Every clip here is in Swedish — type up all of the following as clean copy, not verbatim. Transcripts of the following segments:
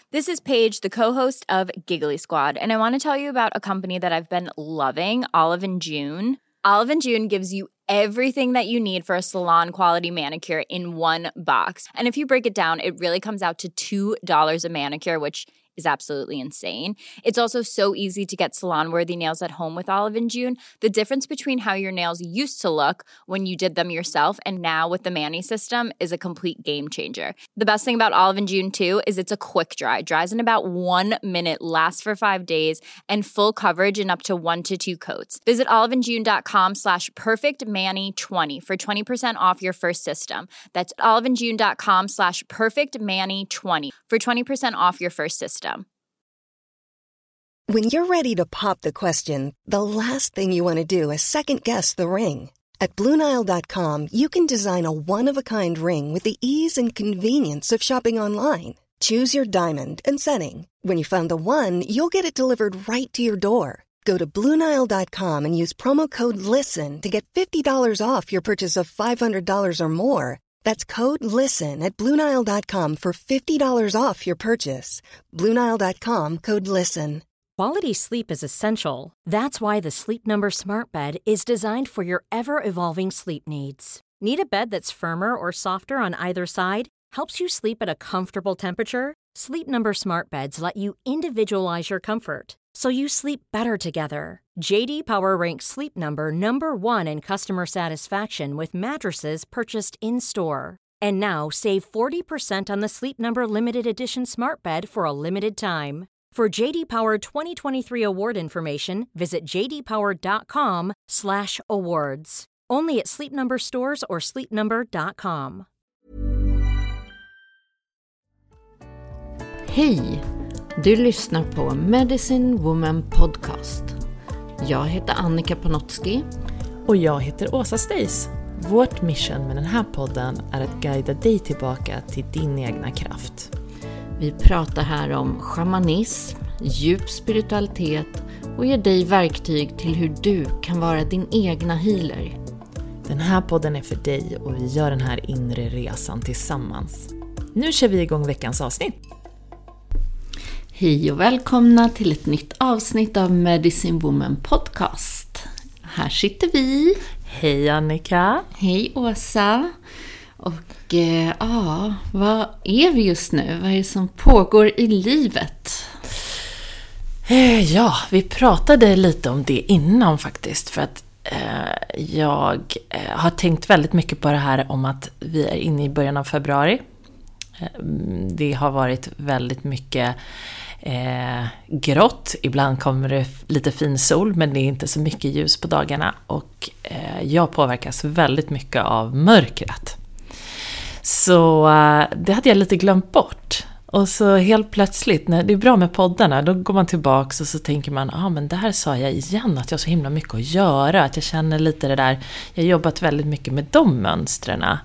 This is Paige, the co-host of Giggly Squad, and I want to tell you about a company that I've been loving, Olive & June. Olive & June gives you everything that you need for a salon-quality manicure in one box. And if you break it down, it really comes out to $2 a manicure, which is absolutely insane. It's also so easy to get salon-worthy nails at home with Olive & June. The difference between how your nails used to look when you did them yourself and now with the Mani system is a complete game changer. The best thing about Olive & June, too, is it's a quick dry. Dries in about 1 minute, lasts for 5 days, and full coverage in up to 1 to 2 coats. Visit oliveandjune.com/perfectmani20 for 20% off your first system. That's oliveandjune.com/perfectmani20 for 20% off your first system. When you're ready to pop the question, the last thing you want to do is second-guess the ring. At BlueNile.com, you can design a one-of-a-kind ring with the ease and convenience of shopping online. Choose your diamond and setting. When you find the one, you'll get it delivered right to your door. Go to BlueNile.com and use promo code LISTEN to get $50 off your purchase of $500 or more. That's code LISTEN at BlueNile.com for $50 off your purchase. BlueNile.com, code LISTEN. Quality sleep is essential. That's why the Sleep Number Smart Bed is designed for your ever-evolving sleep needs. Need a bed that's firmer or softer on either side? Helps you sleep at a comfortable temperature? Sleep Number Smart Beds let you individualize your comfort, so you sleep better together. J.D. Power ranks Sleep Number number 1 in customer satisfaction with mattresses purchased in-store. And now, save 40% on the Sleep Number Limited Edition Smart Bed for a limited time. For J.D. Power 2023 award information, visit jdpower.com/awards. Only at Sleep Number stores or sleepnumber.com. Hej! Du lyssnar på Medicine Woman Podcast. Jag heter Annika Panotski. Och jag heter Åsa Stace. Vårt mission med den här podden är att guida dig tillbaka till din egna kraft. Vi pratar här om shamanism, djup spiritualitet och ger dig verktyg till hur du kan vara din egna healer. Den här podden är för dig och vi gör den här inre resan tillsammans. Nu kör vi igång veckans avsnitt. Hej och välkomna till ett nytt avsnitt av Medicine Woman Podcast. Här sitter vi. Hej Annika. Hej Åsa. Och vad är vi just nu? Vad är det som pågår i livet? Ja, vi pratade lite om det innan faktiskt. För att jag har tänkt väldigt mycket på det här om att vi är inne i början av februari. Det har varit väldigt mycket grått. Ibland kommer det lite fin sol, men det är inte så mycket ljus på dagarna. Och jag påverkas väldigt mycket av mörkret. Så det hade jag lite glömt bort. Och så helt plötsligt, när det är bra med poddarna, då går man tillbaka och så tänker man, men det här sa jag igen, att jag har så himla mycket att göra. Att jag känner lite det där, jag har jobbat väldigt mycket med de mönstren.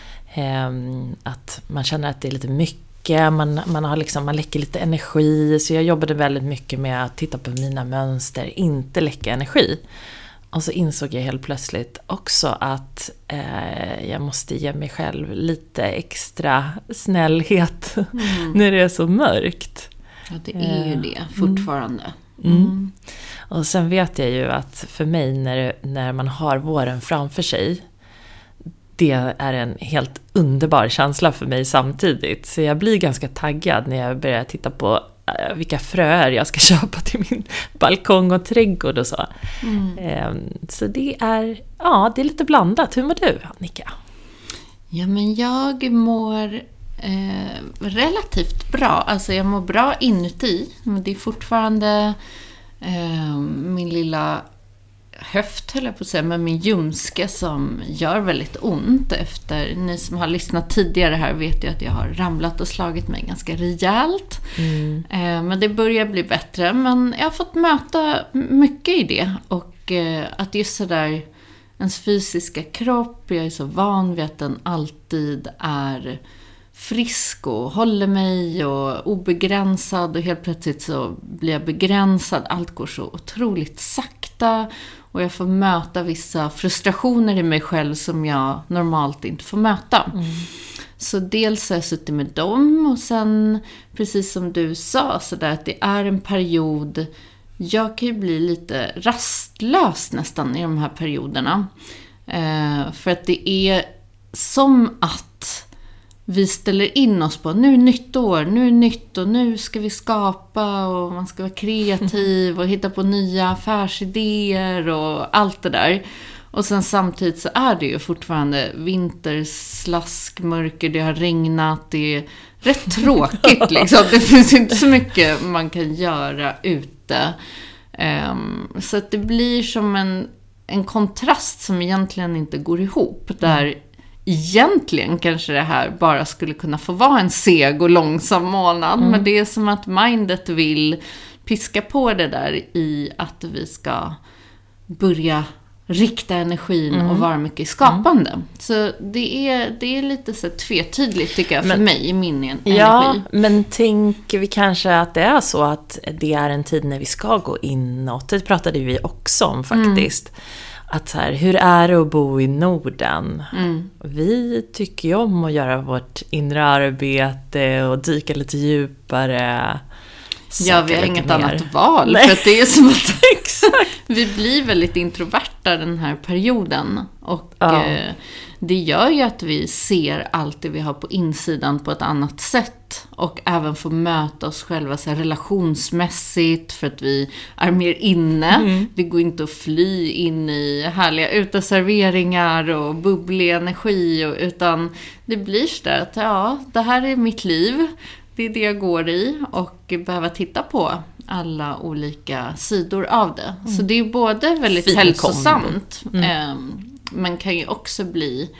Att man känner att det är lite mycket, man läcker lite energi. Så jag jobbade väldigt mycket med att titta på mina mönster, inte läcka energi. Och så insåg jag helt plötsligt också att jag måste ge mig själv lite extra snällhet när det är så mörkt. Ja, det är ju det fortfarande. Och sen vet jag ju att för mig när man har våren framför sig, det är en helt underbar känsla för mig samtidigt. Så jag blir ganska taggad när jag börjar titta på vilka fröer jag ska köpa till min balkong och trädgård och så. Så det är lite blandat. Hur mår du, Annika? Ja, men jag mår relativt bra. Alltså jag mår bra inuti. Men det är fortfarande min lilla höft, höll jag på att säga, med min ljumske som gör väldigt ont. Efter, ni som har lyssnat tidigare här vet ju att jag har ramlat och slagit mig ganska rejält. Men det börjar bli bättre. Men jag har fått möta mycket i det. Och att just sådär, ens fysiska kropp, jag är så van vid att den alltid är frisk och håller mig och obegränsad, och helt plötsligt så blir jag begränsad. Allt går så otroligt sakta och jag får möta vissa frustrationer i mig själv som jag normalt inte får möta. Så dels har jag suttit med dem och sen, precis som du sa, så där att det är en period, jag kan ju bli lite rastlös nästan i de här perioderna. För att det är som att vi ställer in oss på, nu är nytt år, nu är nytt och nu ska vi skapa och man ska vara kreativ och hitta på nya affärsidéer och allt det där. Och sen samtidigt så är det ju fortfarande vinterslask, mörker, det har regnat, det är rätt tråkigt liksom. Det finns inte så mycket man kan göra ute. Så att det blir som en kontrast som egentligen inte går ihop. Där egentligen kanske det här bara skulle kunna få vara en seg och långsam månad. Men det är som att mindet vill piska på det där i att vi ska börja rikta energin och vara mycket skapande. Så det är lite så tvetydigt tycker jag för mig i min energi. Ja, men tänker vi kanske att det är så att det är en tid när vi ska gå inåt. Det pratade vi också om faktiskt. Att så här, hur är det att bo i Norden? Vi tycker ju om att göra vårt inre arbete och dyka lite djupare. Ja, vi har inget annat val. För att det är som att vi blir väldigt introverta den här perioden. Och det gör ju att vi ser allt det vi har på insidan på ett annat sätt. Och även får möta oss själva så här relationsmässigt för att vi är mer inne. Det går inte att fly in i härliga uteserveringar och bubblig energi. Utan det blir så där att det här är mitt liv. Det är det jag går i och behöver titta på alla olika sidor av det. Så det är både väldigt hälsosamt men kan ju också bli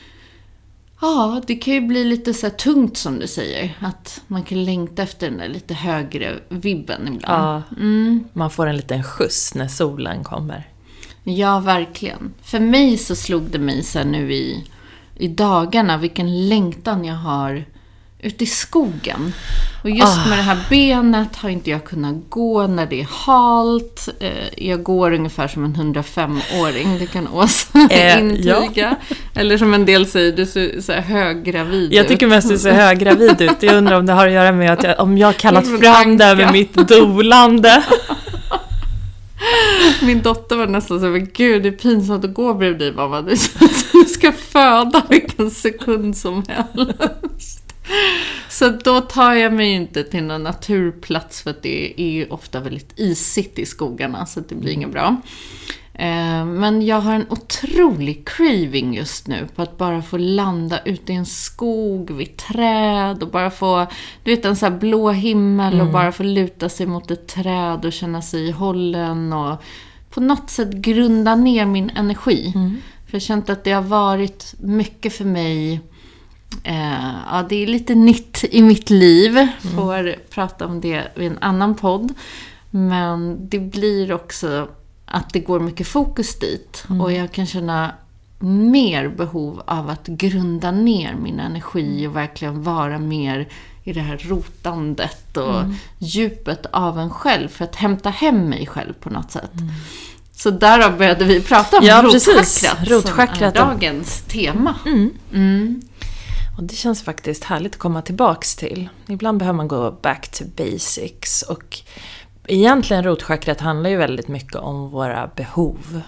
det kan ju bli lite så här tungt som du säger. Att man kan längta efter den där lite högre vibben ibland. Man får en liten skjuts när solen kommer. Ja, verkligen. För mig så slog det mig så här nu i dagarna vilken längtan jag har ute i skogen. Och just med det här benet har inte jag kunnat gå när det är halt. Jag går ungefär som en 105-åring. Det kan Åsa intyga. Ja. Eller som en del säger, du ser så här höggravid ut. Jag tycker mest du ser höggravid ut. Jag undrar om det har att göra med att om jag har kallat fram det med mitt dolande. Min dotter var nästan så här, gud det är pinsamt att gå bredvid dig, mamma. Du ska föda vilken sekund som helst. Så då tar jag mig inte till någon naturplats för att det är ofta väldigt isigt i skogarna så att det blir inget bra. Men jag har en otrolig craving just nu på att bara få landa ute i en skog vid träd och bara få, du vet, en så här blå himmel och bara få luta sig mot ett träd och känna sig i hållen och på något sätt grunda ner min energi. För jag känt att det har varit mycket för mig. Det är lite nytt i mitt liv. Får prata om det vid en annan podd. Men det blir också att det går mycket fokus dit. Och jag kan känna mer behov av att grunda ner min energi och verkligen vara mer i det här rotandet och djupet av en själv för att hämta hem mig själv på något sätt. Så därav började vi prata om rotchakrat som är dagens tema. Och det känns faktiskt härligt att komma tillbaks till. Ibland behöver man gå back to basics. Och egentligen rotchakrat handlar ju väldigt mycket om våra behov.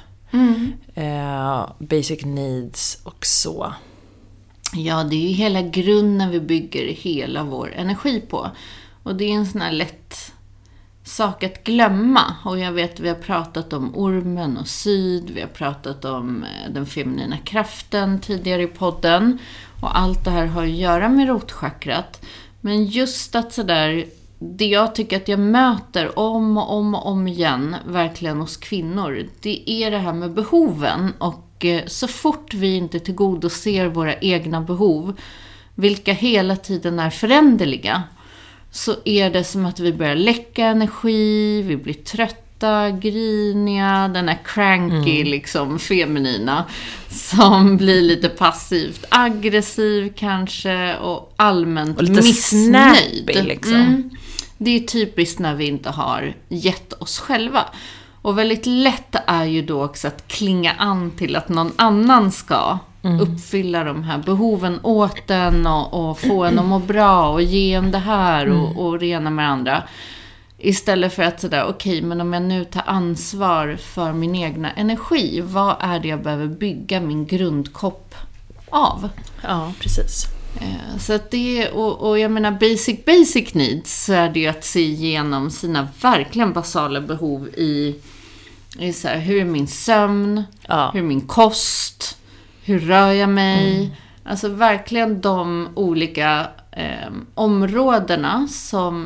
Basic needs och så. Ja, det är ju hela grunden vi bygger hela vår energi på. Och det är en sån här lätt sak att glömma. Och jag vet vi har pratat om ormen och syd. Vi har pratat om den feminina kraften tidigare i podden. Och allt det här har att göra med rotchakrat. Men just att sådär, det jag tycker att jag möter om igen, verkligen hos kvinnor, det är det här med behoven. Och så fort vi inte tillgodoser våra egna behov, vilka hela tiden är föränderliga, så är det som att vi börjar läcka energi, vi blir trötta, griniga, den är cranky liksom feminina som blir lite passivt aggressiv kanske och allmänt och lite missnöjd liksom. Det är typiskt när vi inte har gett oss själva. Och väldigt lätt är ju då också att klinga an till att någon annan ska uppfylla de här behoven åt en och få en att må bra och ge en det här och rena med andra. Istället för att sådär, okej, men om jag nu tar ansvar för min egna energi, vad är det jag behöver bygga min grundkopp av? Ja, precis. Så att det, och jag menar basic needs, så är det ju att se igenom sina verkligen basala behov i så här, hur är min sömn, hur är min kost, hur rör jag mig, alltså verkligen de olika områdena som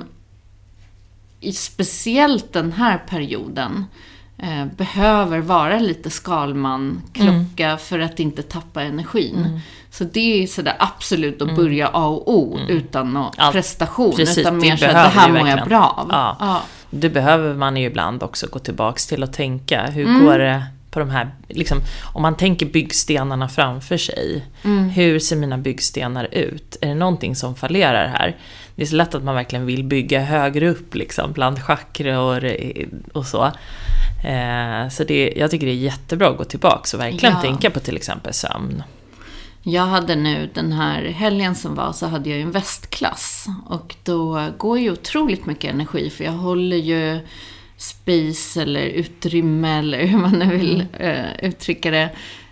i speciellt den här perioden behöver vara lite skalman-klocka för att inte tappa energin. Så det är sådär absolut att börja A och O utan någon prestation. Precis, utan mer så att det här mår jag bra av. Ja. Det behöver man ju ibland också gå tillbaks till och tänka. Hur går det på de här, liksom, om man tänker byggstenarna framför sig. Hur ser mina byggstenar ut? Är det någonting som fallerar här? Det är så lätt att man verkligen vill bygga högre upp liksom, bland chakror och så. Så jag tycker det är jättebra att gå tillbaka och verkligen tänka på till exempel sömn. Jag hade nu den här helgen som var, så hade jag ju en västklass. Och då går ju otroligt mycket energi, för jag håller ju space eller utrymme eller hur man nu vill uttrycka det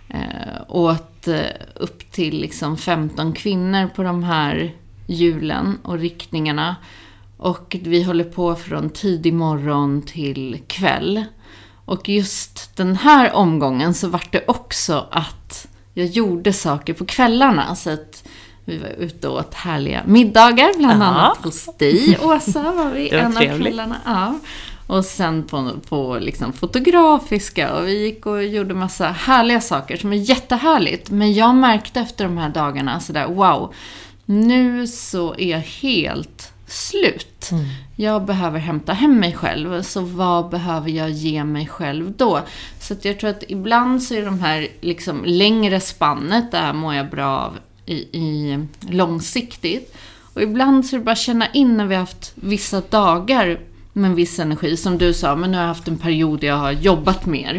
åt upp till liksom 15 kvinnor på de här hjulen och riktningarna. Och vi håller på från tidig morgon till kväll. Och just den här omgången så var det också att jag gjorde saker på kvällarna, så att vi var ute och åt härliga middagar, bland annat hos dig, Åsa, var vi en av kvällarna. Ja. Och sen på liksom fotografiska, och vi gick och gjorde massa härliga saker som är jättehärligt. Men jag märkte efter de här dagarna sådär, wow, nu så är jag helt slut. Jag behöver hämta hem mig själv. Så vad behöver jag ge mig själv då? Så att jag tror att ibland så är de här liksom längre spannet, där mår jag bra av i långsiktigt. Och ibland så är det bara känna in när vi har haft vissa dagar med en viss energi. Som du sa, men nu har jag haft en period där jag har jobbat mer.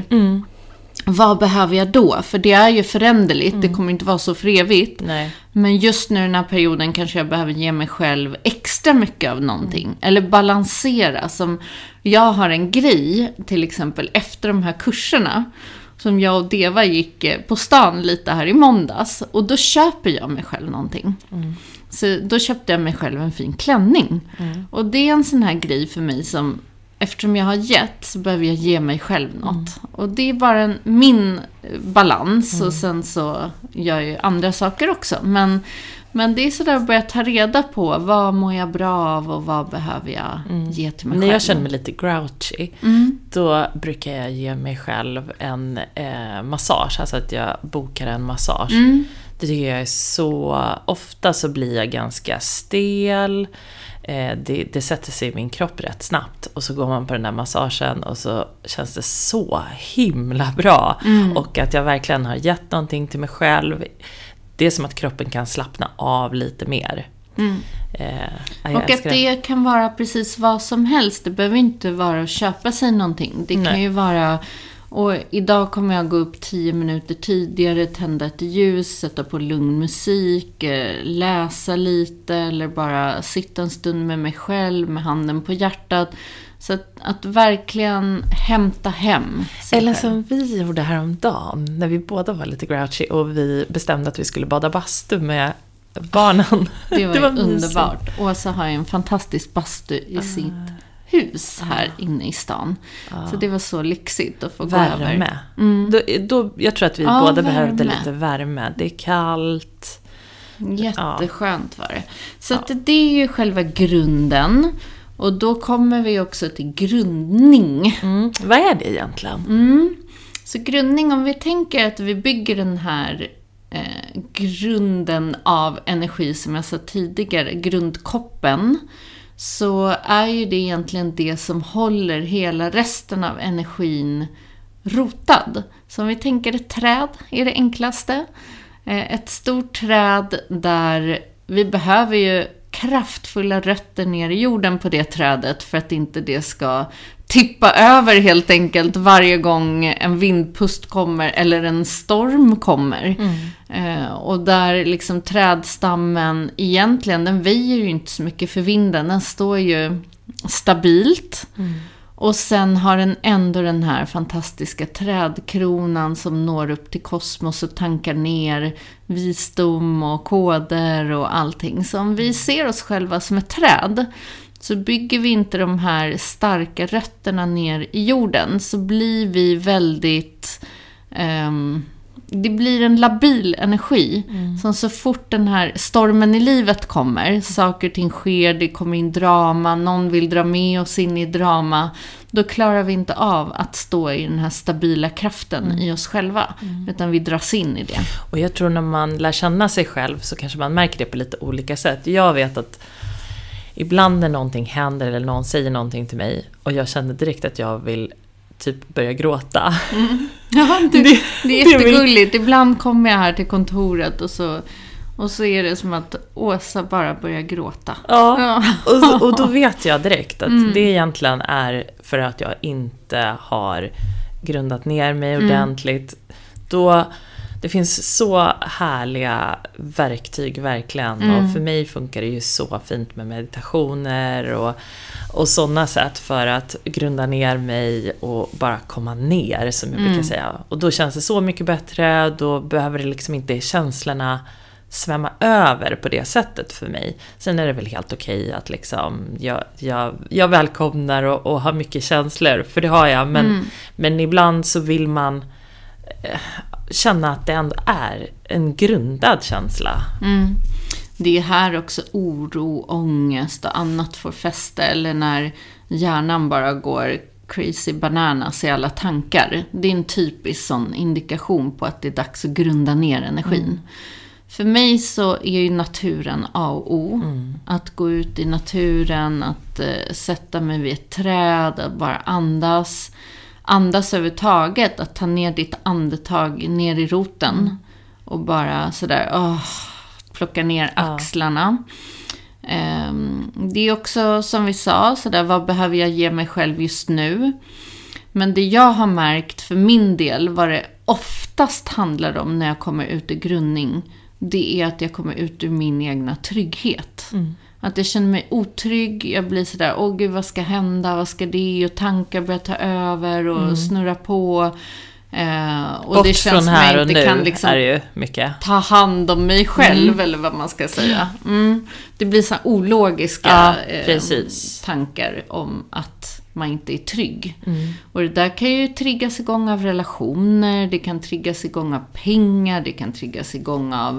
Vad behöver jag då? För det är ju föränderligt. Det kommer inte vara så för evigt. Nej. Men just nu i den här perioden kanske jag behöver ge mig själv extra mycket av någonting. Eller balansera. Som jag har en grej, till exempel efter de här kurserna, som jag och Deva gick på stan lite här i måndags. Och då köper jag mig själv någonting. Så då köpte jag mig själv en fin klänning. Och det är en sån här grej för mig som, eftersom jag har gett, så behöver jag ge mig själv något. Och det är bara min balans. Och sen så gör jag ju andra saker också. Men det är sådär att börja ta reda på, vad mår jag bra av och vad behöver jag ge till mig själv. När jag känner mig lite grouchy, då brukar jag ge mig själv en massage. Alltså att jag bokar en massage. Det tycker jag är så, ofta så blir jag ganska stel. Det sätter sig i min kropp rätt snabbt. Och så går man på den där massagen och så känns det så himla bra. Och att jag verkligen har gett någonting till mig själv. Det är som att kroppen kan slappna av lite mer. Och att det kan vara precis vad som helst. Det behöver inte vara att köpa sig någonting. Det kan ju vara, och idag kommer jag gå upp 10 minuter tidigare, tända ett ljus, sätta på lugn musik, läsa lite eller bara sitta en stund med mig själv med handen på hjärtat. Så att verkligen hämta hem sig eller själv. som vi gjorde häromdagen, när vi båda var lite grouchy och vi bestämde att vi skulle bada bastu med barnen. Det var underbart. Åsa har ju en fantastisk bastu i sitt hus här inne i stan. Så det var så lyxigt att få gå över. Då, jag tror att vi båda behövde lite värme. Det är kallt. Jätteskönt var det. Så att det är ju själva grunden. Och då kommer vi också till grundning. Vad är det egentligen? Så grundning, om vi tänker att vi bygger den här grunden av energi som jag sa tidigare, grundkoppen, så är ju det egentligen det som håller hela resten av energin rotad. Så om vi tänker ett träd är det enklaste. Ett stort träd där vi behöver ju kraftfulla rötter ner i jorden på det trädet för att inte det ska tippa över helt enkelt varje gång en vindpust kommer eller en storm kommer. Och där liksom trädstammen egentligen, den väjer ju inte så mycket för vinden, den står ju stabilt. Och sen har den ändå den här fantastiska trädkronan som når upp till kosmos och tankar ner visdom och koder och allting. Så om vi ser oss själva som ett träd, så bygger vi inte de här starka rötterna ner i jorden, så blir vi väldigt... det blir en labil energi. Som så fort den här stormen i livet kommer, saker och ting sker, det kommer in drama, någon vill dra med oss in i drama, då klarar vi inte av att stå i den här stabila kraften i oss själva, utan vi dras in i det. Och jag tror när man lär känna sig själv så kanske man märker det på lite olika sätt. Jag vet att ibland när någonting händer eller någon säger någonting till mig och jag känner direkt att jag vill typ börja gråta. Ja, det är jättegulligt. Ibland kommer jag här till kontoret och så är det som att Åsa bara börjar gråta. Ja. Och då vet jag direkt att det egentligen är för att jag inte har grundat ner mig ordentligt. Då det finns så härliga verktyg verkligen. Och för mig funkar det ju så fint med meditationer och sådana sätt för att grunda ner mig och bara komma ner, som jag brukar säga. Och då känns det så mycket bättre. Då behöver det liksom inte känslorna svämma över på det sättet för mig. Sen är det väl helt okej att liksom jag välkomnar och har mycket känslor, för det har jag. Men ibland så vill man känna att det ändå är en grundad känsla. Det är här också oro, ångest och annat får fäste, eller när hjärnan bara går crazy bananas i alla tankar. Det är en typisk sån indikation på att det är dags att grunda ner energin. För mig så är ju naturen A och O. Att gå ut i naturen, att sätta mig vid ett träd, att bara andas överhuvudtaget, att ta ner ditt andetag ner i roten och bara sådär plocka ner axlarna. Det är också som vi sa sådär, vad behöver jag ge mig själv just nu? Men det jag har märkt för min del, vad det oftast handlar om när jag kommer ut i grundning, det är att jag kommer ut ur min egna trygghet. Att jag känner mig otrygg, jag blir sådär, gud vad ska hända, vad ska det, och tankar börjar ta över och snurra på. Och bort det känns från här som och jag inte kan liksom är det ju mycket. ta hand om mig själv, eller vad man ska säga. Det blir så ologiska tankar om att man inte är trygg. Och det där kan ju triggas igång av relationer, det kan triggas igång av pengar, det kan triggas igång av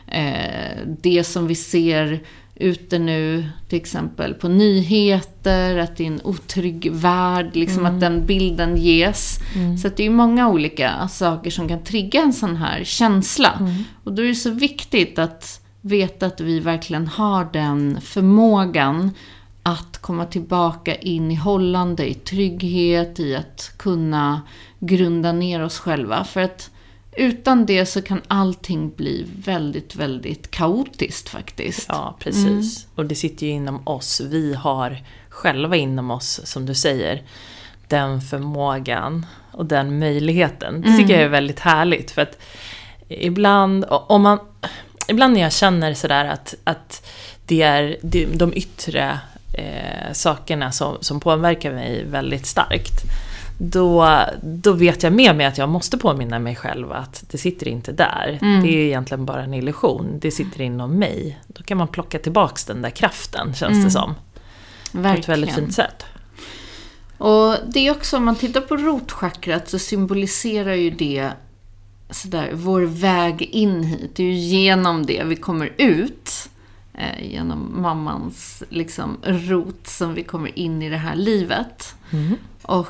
det som vi ser ute nu, till exempel på nyheter, att det är en otrygg värld, liksom att den bilden ges. Så att det är många olika saker som kan trigga en sån här känsla. Och då är det så viktigt att veta att vi verkligen har den förmågan att komma tillbaka in i hållande, i trygghet, i att kunna grunda ner oss själva. För att utan det så kan allting bli väldigt, väldigt kaotiskt faktiskt. Ja, precis. Och det sitter ju inom oss. Vi har själva inom oss, som du säger, den förmågan och den möjligheten. Det tycker jag är väldigt härligt. För att ibland när jag känner sådär att det är de yttre sakerna som påverkar mig väldigt starkt, då vet jag med mig att jag måste påminna mig själv att det sitter inte där. Det är egentligen bara en illusion. Det sitter inom mig. Då kan man plocka tillbaks den där kraften, känns det som. Verkligen. På ett väldigt fint sätt. Och det är också, om man tittar på rotchakrat, så symboliserar ju det sådär vår väg in hit. Det är ju genom det vi kommer ut, genom mammans liksom rot, som vi kommer in i det här livet. Och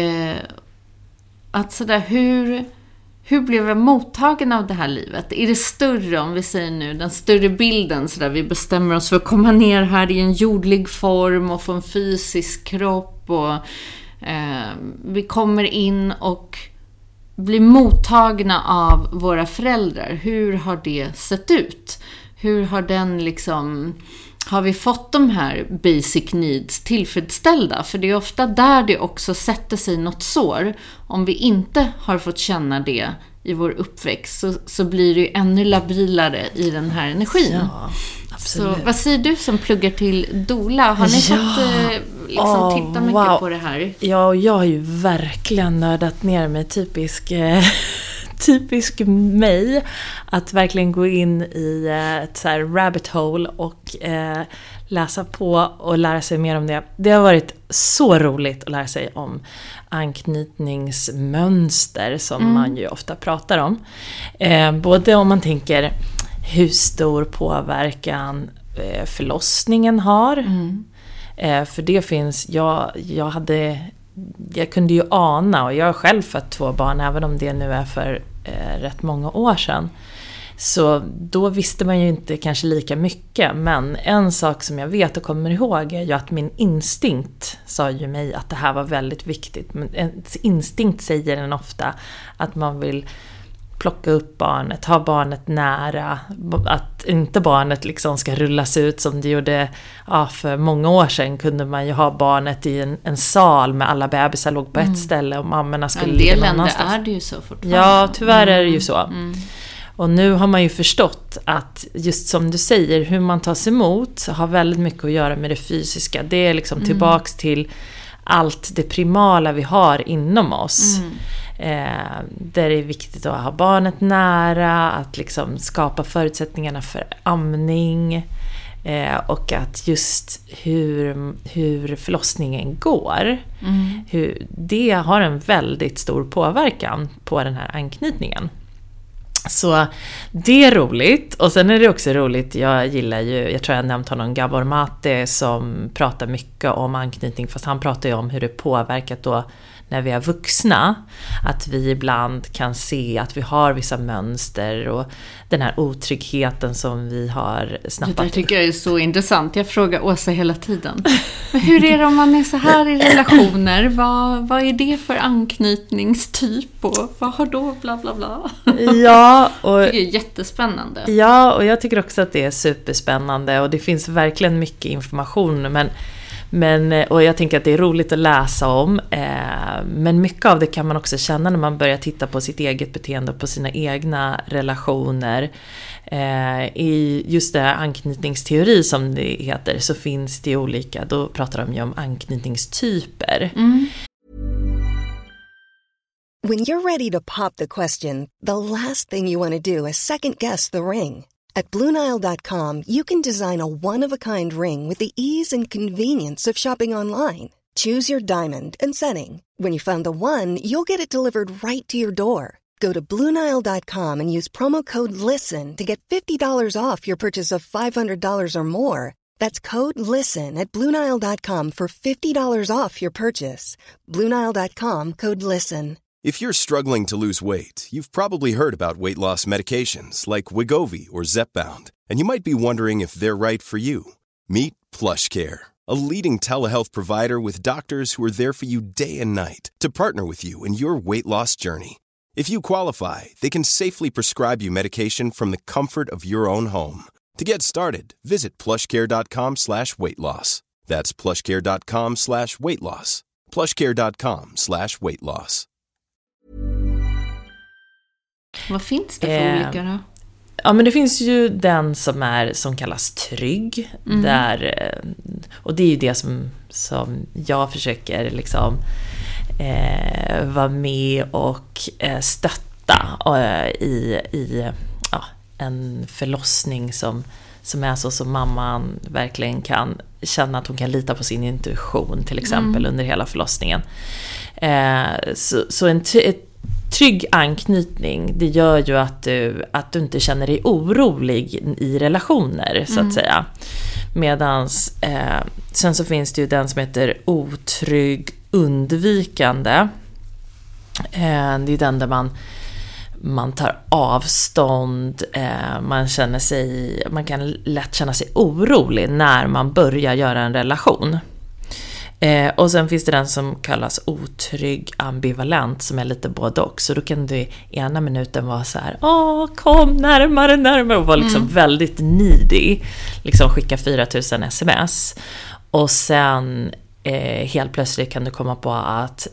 att sådär, hur blev jag mottagen av det här livet? Är det större, om vi säger nu, den större bilden, sådär, vi bestämmer oss för att komma ner här i en jordlig form och få en fysisk kropp, och vi kommer in och blir mottagna av våra föräldrar. Hur har det sett ut? Hur har den liksom har vi fått de här basic needs tillfredsställda? För det är ofta där det också sätter sig något sår. Om vi inte har fått känna det i vår uppväxt så blir det ju ännu labilare i den här energin. Ja, absolut. Så vad säger du som pluggar till doula? Har ni fått titta mycket på det här? Ja, och jag har ju verkligen nördat ner mig typisk mig att verkligen gå in i ett så här rabbit hole och läsa på och lära sig mer om det. Det har varit så roligt att lära sig om anknytningsmönster som man ju ofta pratar om. Både om man tänker hur stor påverkan förlossningen har. För det finns, jag kunde ju ana, och jag har själv fått 2 barn, även om det nu är för rätt många år sedan. Så då visste man ju inte kanske lika mycket, men en sak som jag vet och kommer ihåg är ju att min instinkt sa ju mig att det här var väldigt viktigt. Men ens instinkt säger en ofta att man vill plocka upp barnet, ha barnet nära, att inte barnet liksom ska rullas ut som det gjorde för många år sedan. Kunde man ju ha barnet i en sal med alla bebisar låg på ett ställe och mammorna skulle ligga någon annanstans. En del länder är det ju så fortfarande. Ja, tyvärr är det ju så. Och nu har man ju förstått att just som du säger, hur man tas emot har väldigt mycket att göra med det fysiska. Det är liksom tillbaks till allt det primala vi har inom oss. Där det är viktigt att ha barnet nära, att liksom skapa förutsättningarna för amning, och att just hur förlossningen går, det har en väldigt stor påverkan på den här anknytningen. Så det är roligt. Och sen är det också roligt, jag tror jag nämnt honom, Gabor Mate, som pratar mycket om anknytning, fast han pratar ju om hur det påverkat då när vi är vuxna, att vi ibland kan se att vi har vissa mönster och den här otryggheten som vi har snappat. Det där tycker jag är så intressant. Jag frågar Åsa hela tiden. Men hur är det om man är så här i relationer? Vad är det för anknytningstyp och vad har då bla bla bla? Ja, och det är jättespännande. Ja, och jag tycker också att det är superspännande och det finns verkligen mycket information, och jag tänker att det är roligt att läsa om, men mycket av det kan man också känna när man börjar titta på sitt eget beteende och på sina egna relationer. I just det här anknytningsteori som det heter, så finns det olika, då pratar de ju om anknytningstyper. When you're ready to pop the question, the last thing you want to do is second guess the ring. At BlueNile.com, you can design a one-of-a-kind ring with the ease and convenience of shopping online. Choose your diamond and setting. When you find the one, you'll get it delivered right to your door. Go to BlueNile.com and use promo code LISTEN to get $50 off your purchase of $500 or more. That's code LISTEN at BlueNile.com for $50 off your purchase. BlueNile.com, code LISTEN. If you're struggling to lose weight, you've probably heard about weight loss medications like Wegovy or Zepbound, and you might be wondering if they're right for you. Meet PlushCare, a leading telehealth provider with doctors who are there for you day and night to partner with you in your weight loss journey. If you qualify, they can safely prescribe you medication from the comfort of your own home. To get started, visit plushcare.com/weightloss. That's plushcare.com/weightloss. plushcare.com/weightloss. Vad finns det för olika då? Ja, men det finns ju den som kallas trygg. Och det är ju det som jag försöker liksom vara med och stötta i en förlossning som är så som mamman verkligen kan känna att hon kan lita på sin intuition till exempel under hela förlossningen. Så en trygg anknytning, det gör ju att du inte känner dig orolig i relationer så att säga. Medans sen så finns det ju den som heter otrygg undvikande. Det är den där man tar avstånd, man kan lätt känna sig orolig när man börjar göra en relation. Och sen finns det den som kallas otrygg ambivalent, som är lite både och. Så då kan du ena minuten vara så här: kom närmare, och vara liksom väldigt needy, liksom skicka 4000 sms. Och sen helt plötsligt kan du komma på att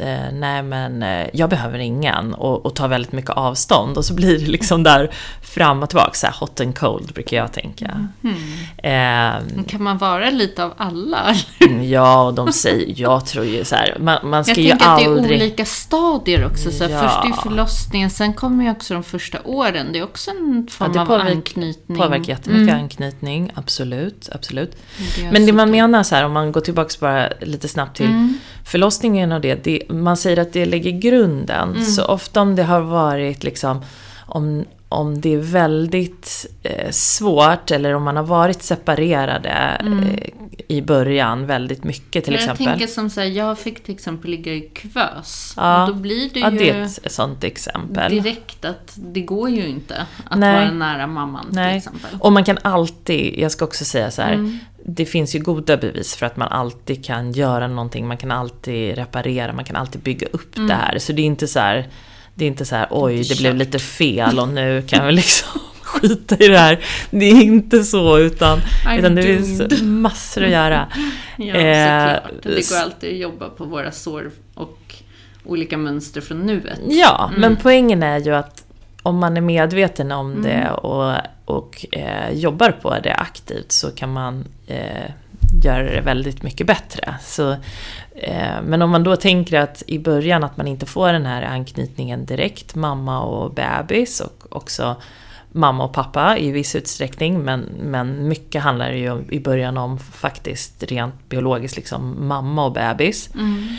jag behöver ingen, och ta väldigt mycket avstånd, och så blir det liksom där fram och tillbaka, så här hot and cold brukar jag tänka. Kan man vara lite av alla? Ja, och de säger, jag tror ju så här, man ska jag ju aldrig... Jag tänker att det är olika stadier också, så här, först är förlossningen, sen kommer ju också de första åren, det är också en form av anknytning. Det påverkar jättemycket anknytning, absolut. Men det man menar så här, om man går tillbaka bara lite snabbt till förlossningen och det, man säger att det lägger grunden. Så ofta om det har varit liksom, om det är väldigt svårt, eller om man har varit separerade i början väldigt mycket till exempel. Jag tänker som så här, jag fick till exempel ligga i kuvös. Ja, och då blir det ju det är ett sånt exempel. Direkt att det går ju inte att vara nära mamman till exempel. Och man kan alltid, jag ska också säga så här, det finns ju goda bevis för att man alltid kan göra någonting, man kan alltid reparera, man kan alltid bygga upp det här. Så det är inte så här, oj, det blev lite fel och nu kan vi liksom skita i det här. Det är inte så, utan det finns massor att göra. Ja, såklart. Det går alltid att jobba på våra sår och olika mönster från nuet. Ja, men poängen är ju att om man är medveten om det och jobbar på det aktivt, så kan man göra det väldigt mycket bättre. Så, men om man då tänker att i början att man inte får den här anknytningen direkt, mamma och bebis, och också mamma och pappa i viss utsträckning, men mycket handlar ju i början om faktiskt rent biologiskt liksom mamma och bebis.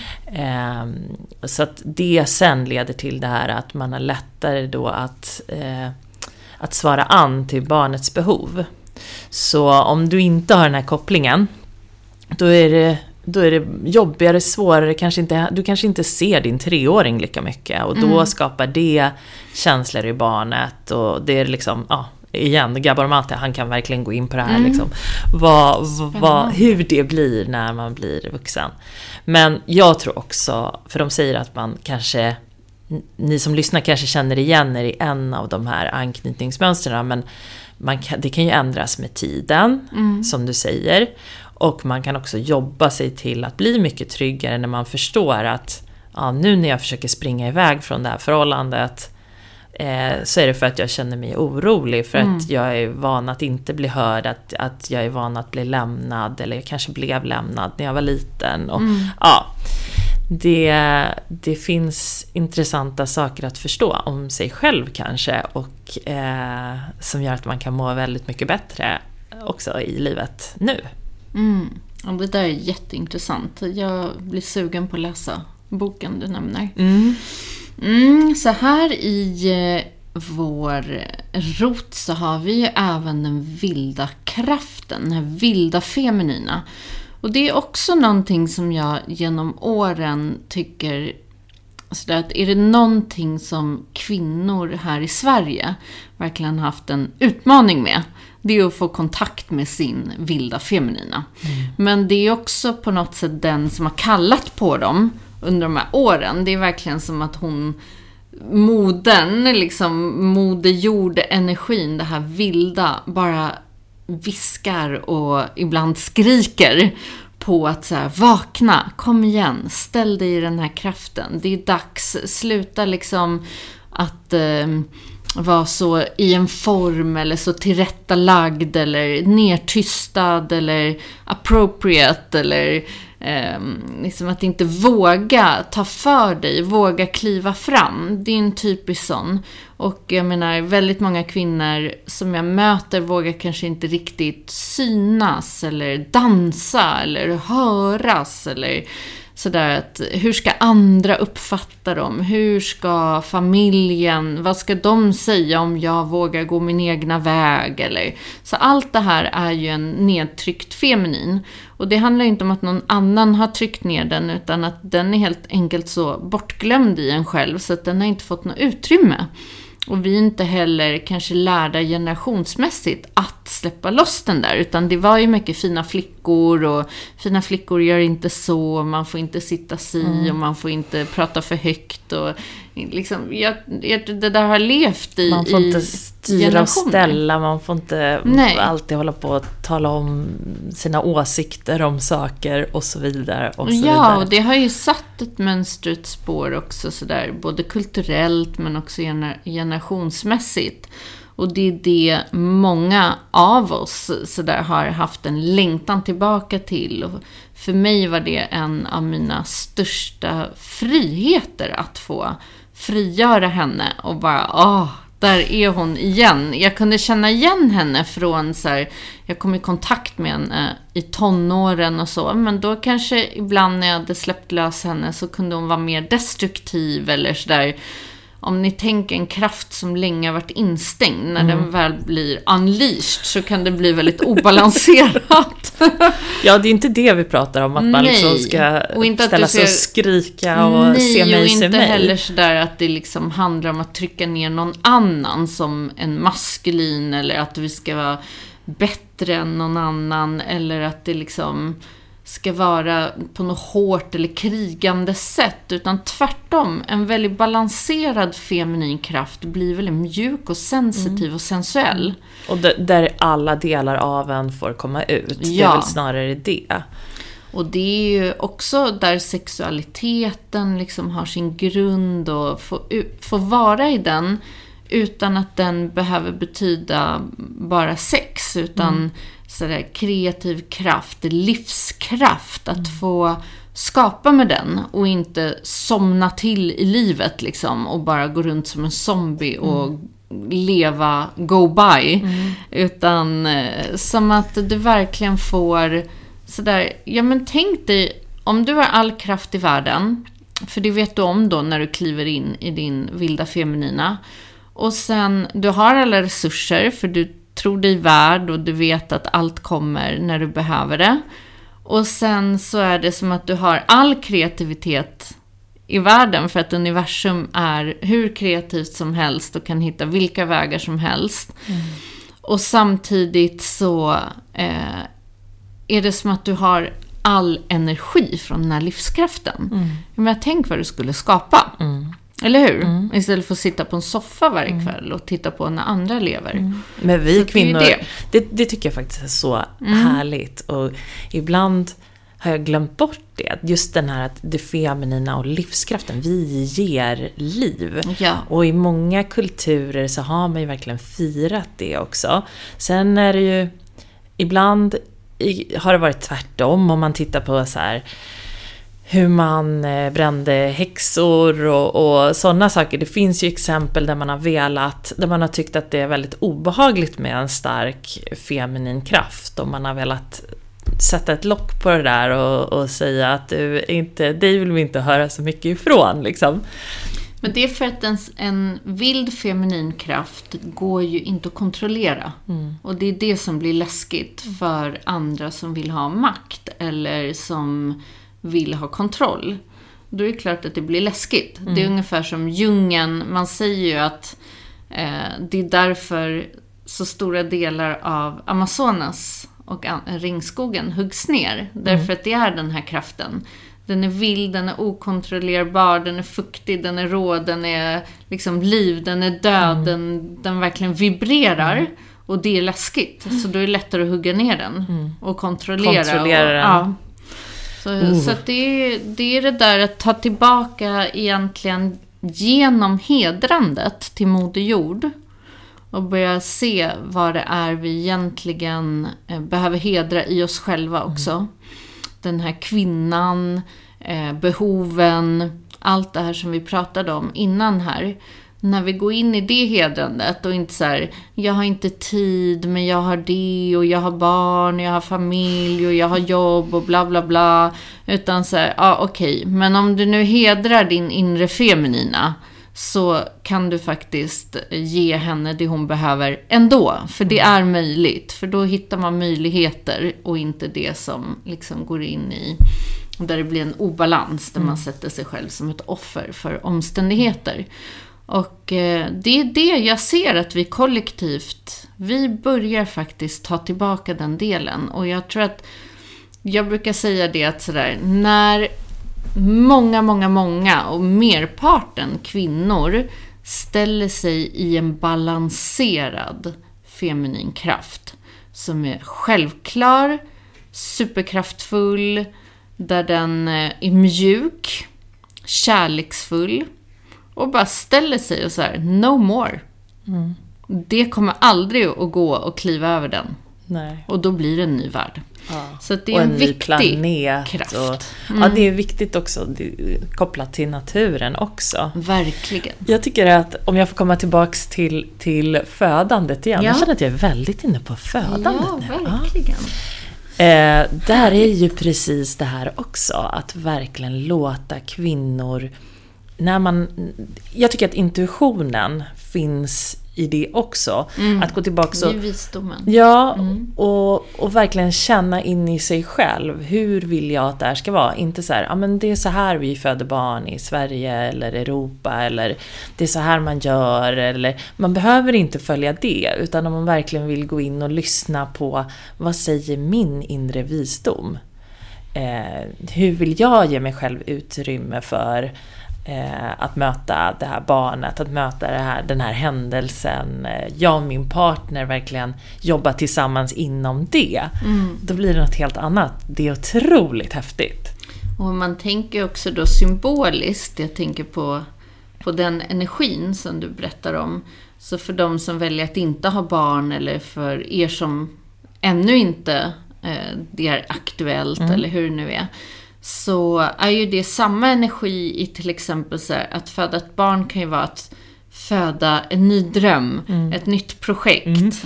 Så att det sen leder till det här att man har lättare då att svara an till barnets behov. Så om du inte har den här kopplingen, då är det jobbigare, svårare, du kanske inte ser din 3-åring lika mycket, och då skapar det känslor i barnet, och det är liksom, igen, Gabor Mate, han kan verkligen gå in på det här liksom, hur det blir när man blir vuxen. Men jag tror också, för de säger att man kanske, ni som lyssnar kanske känner igen er i en av de här anknytningsmönstren, men det kan ju ändras med tiden, som du säger. Och man kan också jobba sig till att bli mycket tryggare när man förstår att nu när jag försöker springa iväg från det här förhållandet, så är det för att jag känner mig orolig, för att jag är van att inte bli hörd, att jag är van att bli lämnad, eller jag kanske blev lämnad när jag var liten. Och, det finns intressanta saker att förstå om sig själv kanske, och som gör att man kan må väldigt mycket bättre också i livet nu. Och det där är jätteintressant. Jag blir sugen på att läsa boken du nämner. Så här i vår rot så har vi ju även den vilda kraften, den här vilda feminina. Och det är också någonting som jag genom åren tycker, alltså att är det någonting som kvinnor här i Sverige verkligen haft en utmaning med, det är att få kontakt med sin vilda feminina. Men det är också på något sätt den som har kallat på dem under de här åren. Det är verkligen som att moderjord energin, det här vilda, bara viskar och ibland skriker på att så här, vakna, kom igen, ställ dig i den här kraften. Det är dags, sluta liksom att vara så i en form eller så tillrättalagd eller nertystad eller appropriate, eller liksom att inte våga ta för dig, våga kliva fram. Det är en typisk sån. Och jag menar, väldigt många kvinnor som jag möter vågar kanske inte riktigt synas eller dansa eller höras, eller sådär, att hur ska andra uppfatta dem? Hur ska familjen, vad ska de säga om jag vågar gå min egna väg? Eller, så allt det här är ju en nedtryckt feminin. Och det handlar inte om att någon annan har tryckt ner den, utan att den är helt enkelt så bortglömd i en själv, så att den har inte fått något utrymme. Och vi är inte heller kanske lärda generationsmässigt att släppa loss den där, utan det var ju mycket fina flickor, och fina flickor gör inte så, man får inte sitta och man får inte prata för högt, och liksom, det där har levt i man får inte styra och ställa, man får inte alltid hålla på att tala om sina åsikter om saker och så vidare. Och så vidare. Och det har ju satt ett mönstret spår också sådär, både kulturellt men också generationsmässigt. Och det är det många av oss sådär har haft en längtan tillbaka till. Och för mig var det en av mina största friheter att få frigöra henne och bara, där är hon igen. Jag kunde känna igen henne från jag kom i kontakt med henne i tonåren och så, men då kanske ibland när jag hade släppt lös henne så kunde hon vara mer destruktiv eller sådär. Om ni tänker en kraft som länge har varit instängd, när den väl blir unleashed så kan det bli väldigt obalanserat. Ja, det är inte det vi pratar om, att man liksom ska ställa sig och skrika och se mig, och inte mig. heller sådär att det liksom handlar om att trycka ner någon annan som en maskulin, eller att vi ska vara bättre än någon annan, eller att det liksom ska vara på något hårt eller krigande sätt, utan tvärtom, en väldigt balanserad feminin kraft blir väldigt mjuk och sensitiv och sensuell. Och där alla delar av en får komma ut. Det är väl snarare det. Och det är ju också där sexualiteten liksom har sin grund, och får vara i den utan att den behöver betyda bara sex, utan sådär kreativ kraft, livskraft, att få skapa med den och inte somna till i livet liksom, och bara gå runt som en zombie och leva go by, utan som att du verkligen får sådär, men tänk dig om du har all kraft i världen, för det vet du om då när du kliver in i din vilda feminina, och sen du har alla resurser för du tror dig värd och du vet att allt kommer när du behöver det. Och sen så är det som att du har all kreativitet i världen, för att universum är hur kreativt som helst och kan hitta vilka vägar som helst. Och samtidigt så är det som att du har all energi från den här livskraften. Men tänk vad du skulle skapa. Eller hur? Istället för att sitta på en soffa varje kväll och titta på när andra lever. Men vi kvinnor, det tycker jag faktiskt är så härligt. Och ibland har jag glömt bort det. Just den här att det feminina och livskraften, vi ger liv. Ja. Och i många kulturer så har man ju verkligen firat det också. Sen är det ju, ibland har det varit tvärtom, om man tittar på så här hur man brände häxor och sådana saker. Det finns ju exempel där man har tyckt att det är väldigt obehagligt med en stark feminin kraft, och man har velat sätta ett lock på det där och säga att dig vill vi inte höra så mycket ifrån liksom. Men det är för att en vild feminin kraft går ju inte att kontrollera. Och det är det som blir läskigt för andra som vill ha makt eller som vill ha kontroll. Då är det klart att det blir läskigt. Det är ungefär som djungeln. Man säger ju att det är därför så stora delar av Amazonas och regnskogen huggs ner. Därför att det är den här kraften. Den är vild, den är okontrollerbar, den är fuktig, den är rå, den är liksom liv, den är död, den verkligen vibrerar. Och det är läskigt. Så då är det lättare att hugga ner den och kontrollera den. Ja. Så att det är det där att ta tillbaka egentligen genom hedrandet till Moder Jord och börja se vad det är vi egentligen behöver hedra i oss själva också. Den här kvinnan, behoven, allt det här som vi pratade om innan här. När vi går in i det hedrandet och inte så här, jag har inte tid men jag har det och jag har barn, jag har familj och jag har jobb och bla bla bla. Utan så här, okej. Men om du nu hedrar din inre feminina så kan du faktiskt ge henne det hon behöver ändå. För det är möjligt. För då hittar man möjligheter och inte det som liksom går in i där det blir en obalans där man sätter sig själv som ett offer för omständigheter. Och det är det jag ser att vi kollektivt, vi börjar faktiskt ta tillbaka den delen. Och jag tror att, jag brukar säga det att sådär, när många och merparten kvinnor ställer sig i en balanserad feminin kraft som är självklar, superkraftfull, där den är mjuk, kärleksfull och bara ställer sig och så här, no more. Det kommer aldrig att gå och kliva över den. Nej. Och då blir det en ny värld. Ja. Så att det är en viktig planet kraft. Ja, det är viktigt också, kopplat till naturen också. Verkligen. Jag tycker att, om jag får komma tillbaks till födandet igen. Jag känner att jag är väldigt inne på födandet nu. Ja, verkligen. Där är ju precis det här också, att verkligen låta kvinnor, jag tycker att intuitionen finns i det också, att gå tillbaka så, i visdomen. Ja, och verkligen känna in i sig själv, hur vill jag att det här ska vara, inte så här, men det är så här vi föder barn i Sverige eller Europa, eller det är så här man gör, eller man behöver inte följa det, utan om man verkligen vill gå in och lyssna på, vad säger min inre visdom, hur vill jag ge mig själv utrymme för att möta det här barnet, att möta den här händelsen, jag och min partner verkligen jobba tillsammans inom det, då blir det något helt annat. Det är otroligt häftigt. Och man tänker också då symboliskt, jag tänker på den energin som du berättar om, så för de som väljer att inte ha barn, eller för er som ännu inte det är aktuellt, eller hur det nu är, så är ju det samma energi i till exempel så här, att föda ett barn kan ju vara att föda en ny dröm, ett nytt projekt.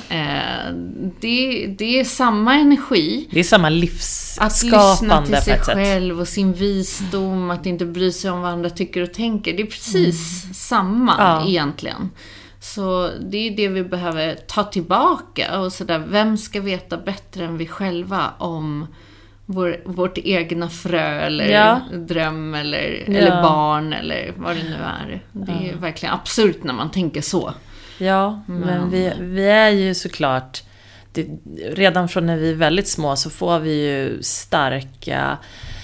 Det är samma energi. Det är samma livsskapande. Att lyssna till sig själv och sin visdom, att inte bry sig om vad andra tycker och tänker. Det är precis samma egentligen. Så det är det vi behöver ta tillbaka. Och så där, vem ska veta bättre än vi själva om vårt egna frö eller dröm eller barn eller vad det nu är. Det är verkligen absurt när man tänker så. Ja, men vi är ju såklart, redan från när vi är väldigt små så får vi ju starka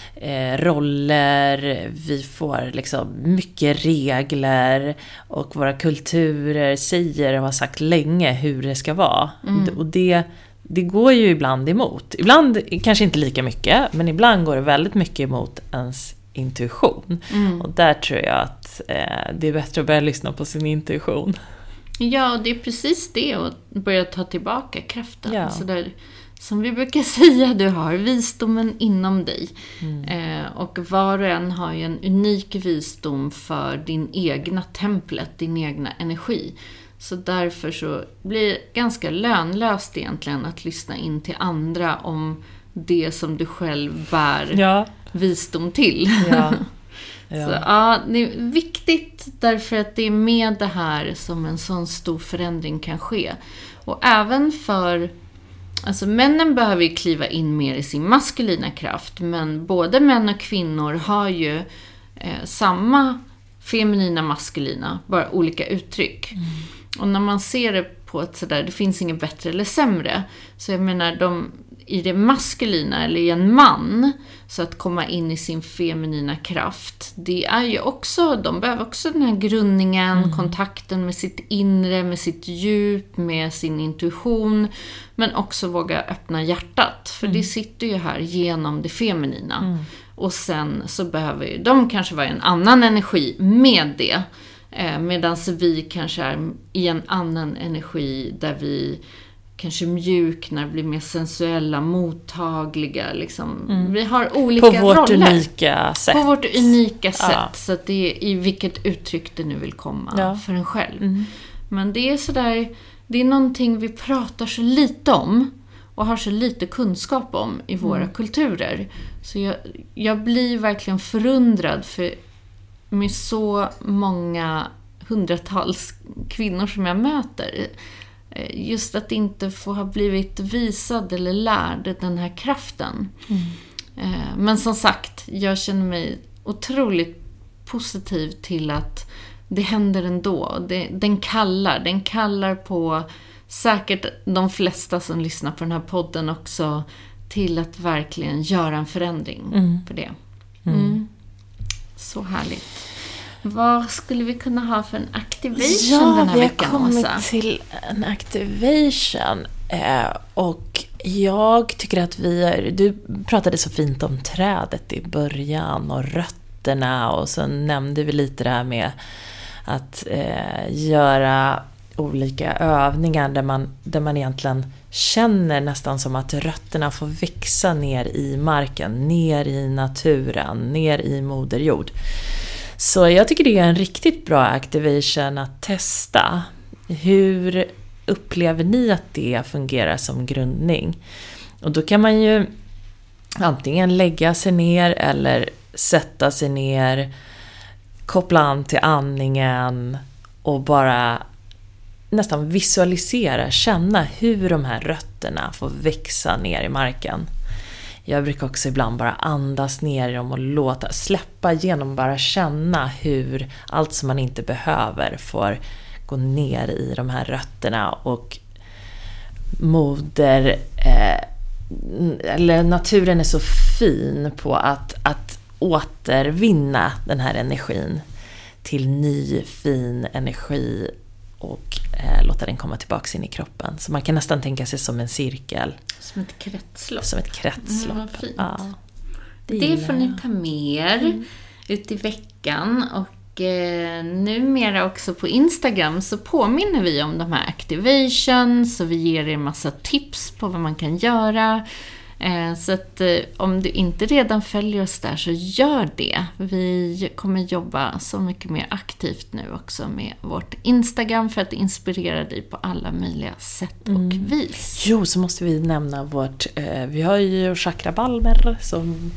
roller, vi får liksom mycket regler, och våra kulturer säger och har sagt länge hur det ska vara. Och det går ju ibland emot. Ibland kanske inte lika mycket, men ibland går det väldigt mycket emot ens intuition. Och där tror jag att det är bättre att börja lyssna på sin intuition. Ja, det är precis det, att börja ta tillbaka kraften. Ja. Så där, som vi brukar säga, du har visdomen inom dig. Och var och en har ju en unik visdom för din egna templet, din egna energi. Så därför så blir det ganska lönlöst egentligen att lyssna in till andra om det som du själv bär visdom till. Ja. Så det är viktigt därför att det är med det här som en sån stor förändring kan ske. Och även för, alltså männen behöver ju kliva in mer i sin maskulina kraft, men både män och kvinnor har ju samma feminina maskulina, bara olika uttryck. Och när man ser det på ett sådär, det finns inget bättre eller sämre. Så jag menar, i det maskulina eller i en man, så att komma in i sin feminina kraft, det är ju också, de behöver också den här grundningen, kontakten med sitt inre, med sitt djup, med sin intuition, men också våga öppna hjärtat, för det sitter ju här genom det feminina. Och sen så behöver ju de kanske vara en annan energi med det, medan vi kanske är i en annan energi där vi kanske mjuknar, blir mer sensuella, mottagliga liksom. Vi har olika roller. På vårt unika sätt. På vårt unika sätt, så att det är i vilket uttryck det nu vill komma för en själv. Men det är sådär, det är någonting vi pratar så lite om och har så lite kunskap om i våra kulturer. Så jag blir verkligen förundrad, för med så många hundratals kvinnor som jag möter, just att inte få ha blivit visad eller lärd den här kraften. Men som sagt, jag känner mig otroligt positiv till att det händer ändå. Den kallar på säkert de flesta som lyssnar på den här podden också till att verkligen göra en förändring för det. Så härligt. Vad skulle vi kunna ha för en activation den här veckan, Åsa? Ja, vi har kommit till en activation. Och jag tycker att du pratade så fint om trädet i början och rötterna. Och så nämnde vi lite det här med att göra olika övningar där man egentligen känner nästan som att rötterna får växa ner i marken, ner i naturen, ner i moder jord. Så jag tycker det är en riktigt bra activation att testa. Hur upplever ni att det fungerar som grundning? Och då kan man ju antingen lägga sig ner eller sätta sig ner, koppla an till andningen och bara nästan visualisera, känna hur de här rötterna får växa ner i marken. Jag brukar också ibland bara andas ner i dem och släppa genom, bara känna hur allt som man inte behöver får gå ner i de här rötterna. Och naturen är så fin på att återvinna den här energin till ny fin energi och låta den komma tillbaka in i kroppen. Så man kan nästan tänka sig som en cirkel. Som ett kretslopp. Som ett kretslopp. Vad fint. Ja, det får ni ta med er ut i veckan. Och numera också på Instagram så påminner vi om de här activations. Så vi ger er massa tips på vad man kan göra. Så att om du inte redan följer oss där så gör det. Vi kommer jobba så mycket mer aktivt nu också med vårt Instagram för att inspirera dig på alla möjliga sätt och vis. Jo, så måste vi nämna vi har ju chakrabalmer som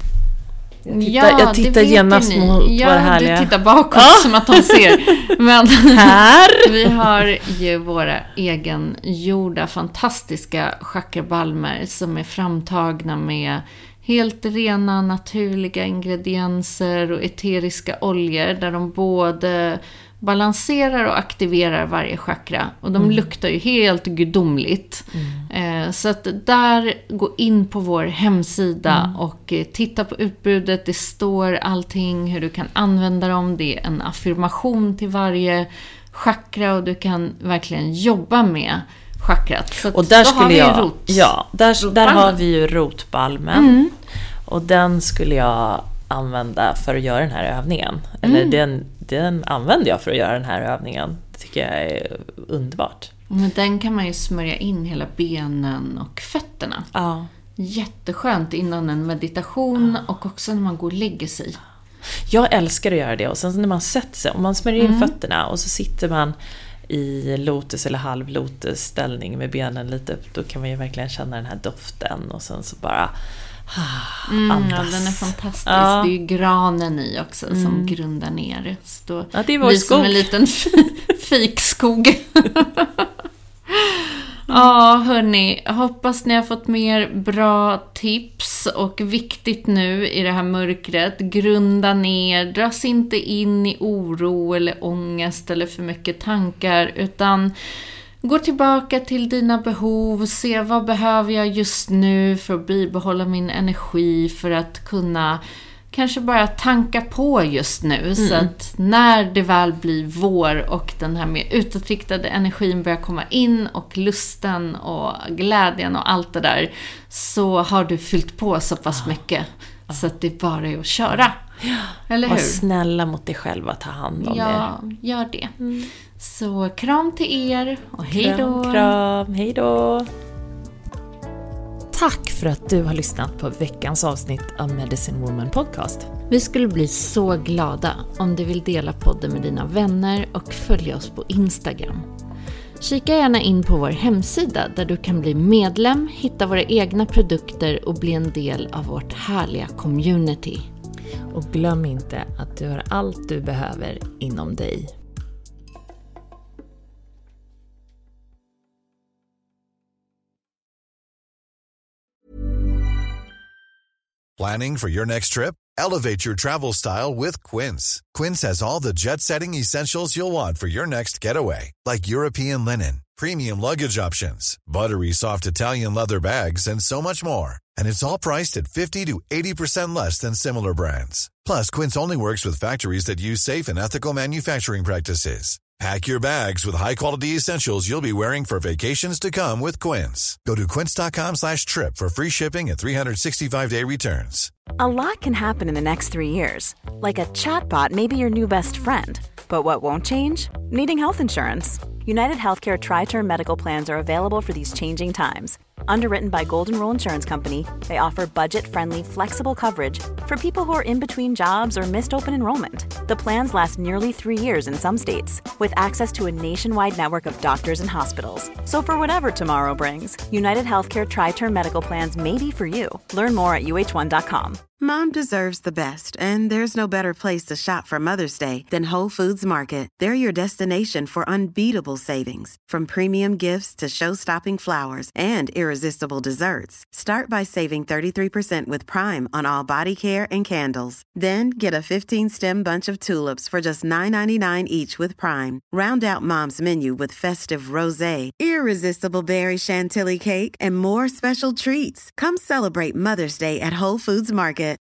jag tittar genast mot våra härliga. Du tittar bakåt som att de ser. Men här vi har ju våra egengjorda fantastiska chakrabalmer som är framtagna med helt rena naturliga ingredienser och eteriska oljor där de både balanserar och aktiverar varje chakra. Och de luktar ju helt gudomligt. Så att där, gå in på vår hemsida och titta på utbudet. Det står allting, hur du kan använda dem. Det är en affirmation till varje chakra och du kan verkligen jobba med chakrat. Så och där skulle där har vi ju rotbalmen. Och den skulle jag använda för att göra den här övningen. Eller den använder jag för att göra den här övningen. Det tycker jag är underbart. Men den kan man ju smörja in hela benen och fötterna. Ja. Jätteskönt innan en meditation och också när man går och lägger sig. Jag älskar att göra det. Och sen när man sätter sig, om man smörjer in fötterna och så sitter man i lotus eller halvlotus ställning med benen lite upp, då kan man ju verkligen känna den här doften och sen så bara andas. Ja, den är fantastisk. Ja. Det är ju granen i också som grundar ner. Så det är vår skog. Som en liten fikskog. Ja, hörni, hoppas ni har fått mer bra tips och viktigt nu i det här mörkret. Grunda ner, dras inte in i oro eller ångest eller för mycket tankar, utan gå tillbaka till dina behov, se vad behöver jag just nu för att bibehålla min energi, för att kunna kanske bara tanka på just nu. Så att när det väl blir vår och den här mer utåtriktade energin börjar komma in och lusten och glädjen och allt det där, så har du fyllt på så pass mycket så att det bara är att köra. Eller hur? Var snälla mot dig själv att ta hand om er. Ja, gör det. Så kram till er och hej då. Kram, hej då. Tack för att du har lyssnat på veckans avsnitt av Medicine Woman Podcast. Vi skulle bli så glada om du vill dela podden med dina vänner och följa oss på Instagram. Kika gärna in på vår hemsida där du kan bli medlem, hitta våra egna produkter och bli en del av vårt härliga community. Och glöm inte att du har allt du behöver inom dig. Planning for your next trip? Elevate your travel style with Quince. Quince has all the jet-setting essentials you'll want for your next getaway, like European linen, premium luggage options, buttery soft Italian leather bags, and so much more. And it's all priced at 50 to 80% less than similar brands. Plus, Quince only works with factories that use safe and ethical manufacturing practices. Pack your bags with high-quality essentials you'll be wearing for vacations to come with Quince. Go to quince.com/trip for free shipping and 365-day returns. A lot can happen in the next 3 years. Like a chatbot may be your new best friend. But what won't change? Needing health insurance. United Healthcare Tri-Term Medical Plans are available for these changing times. Underwritten by Golden Rule Insurance Company, they offer budget-friendly, flexible coverage for people who are in between jobs or missed open enrollment. The plans last nearly 3 years in some states, with access to a nationwide network of doctors and hospitals. So for whatever tomorrow brings, United Healthcare Tri-Term Medical Plans may be for you. Learn more at uh1.com. Mom deserves the best, and there's no better place to shop for Mother's Day than Whole Foods Market. They're your destination for unbeatable savings, from premium gifts to show-stopping flowers and irresistible desserts. Start by saving 33% with Prime on all body care and candles. Then get a 15-stem bunch of tulips for just $9.99 each with Prime. Round out Mom's menu with festive rosé, irresistible berry chantilly cake, and more special treats. Come celebrate Mother's Day at Whole Foods Market.